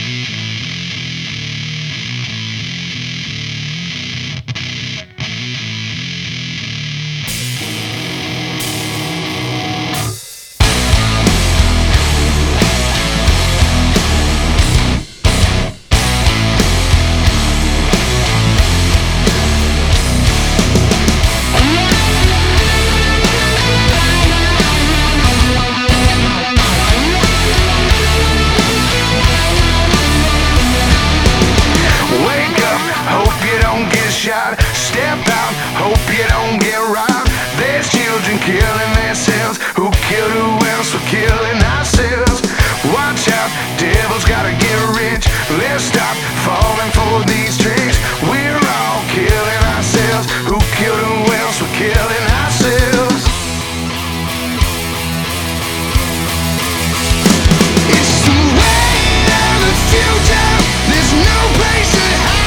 Step out, hope you don't get robbed. There's children killing themselves. Who killed who else? We're killing ourselves. Watch out, devil's gotta get rich. Let's stop falling for these tricks. We're all killing ourselves. Who killed who else? We're killing ourselves. It's the way of the future. There's no place to hide.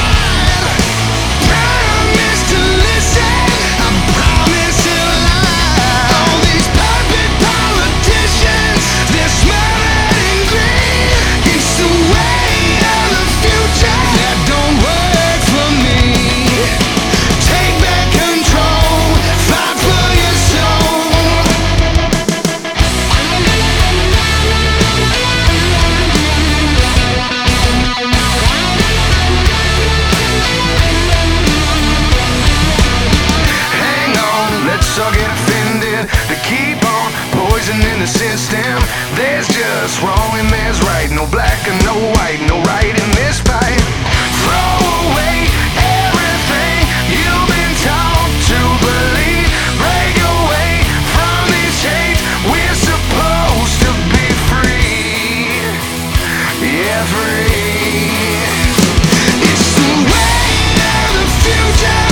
All get offended to keep on poisoning the system. There's just wrong and there's right. No black and no white, no right in this fight. Throw away everything you've been taught to believe. Break away from these chains. We're supposed to be free. Yeah, free. It's the way of the future.